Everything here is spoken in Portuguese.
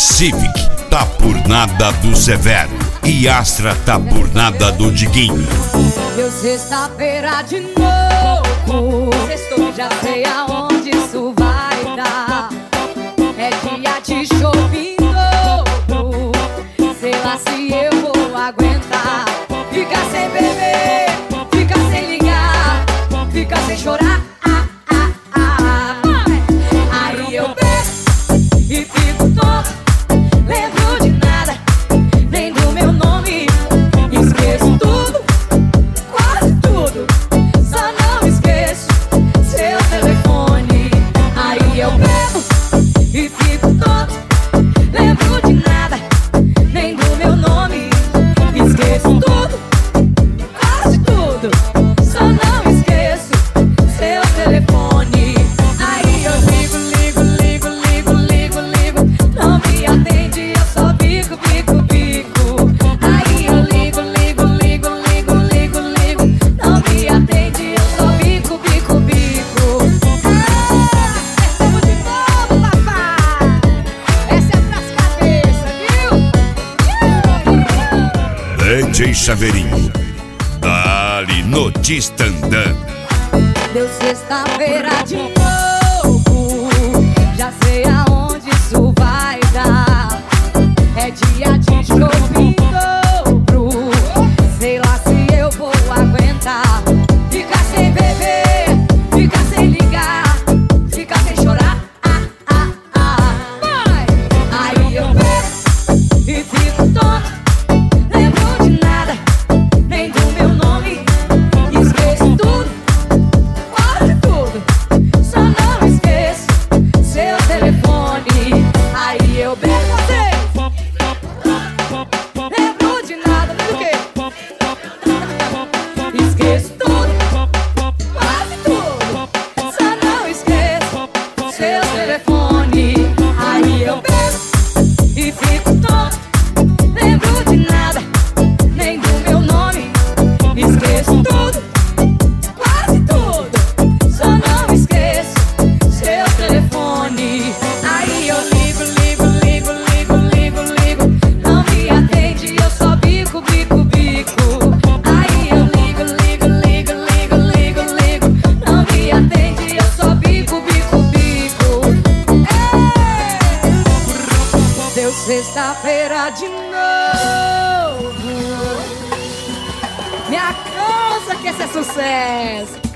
Civic tá por nada do Severo e Astra tá por nada do Diguinho. Deu sexta-feira de novo, já sei aonde isso vai dar. É dia de shopping novo, sei lá se eu vou aguentar. Fica sem beber, fica sem ligar, fica sem chorar. Aí eu bebo e fico tonto. Lembro de nada, nem do meu nome. Esqueço tudo, quase tudo, só não esqueço seu telefone. Aí eu bebo e fico tonto. Lembro de nada, nem do meu nome. Esqueço tudo, quase tudo, só não esqueço seu telefone. Aí eu ligo, não me atende, eu só bico. Aí eu ligo, não me atende, eu só bico. Estamos de novo, papai. Essa é pras cabeças, viu? DJ Chaveirinho, dali no Tistandã. Deu sexta-feira de novo, já sei aonde isso vai dar. É dia de shopping dobro, sei lá se eu vou aguentar. Fica sem beber, fica sem ligar, fica sem chorar. Vai! Aí eu bebo e fico tonto. Lembro de nada, nem do meu nome. Esqueço tudo, quase tudo, só não esqueço seu telefone. Aí eu bebo, lembro de nada, nem do quê? Esqueço tudo, quase tudo, só não esqueço seu telefone. Aí eu bebo e fico tonto. Lembro de nada, nem do meu nome. Esqueço tudo, quase tudo, só não esqueço seu telefone. Aí eu ligo, não me atende, eu só bico. Aí eu ligo, não me atende, eu só bico. Deu sexta-feira de novo. Me alcança que esse é sucesso.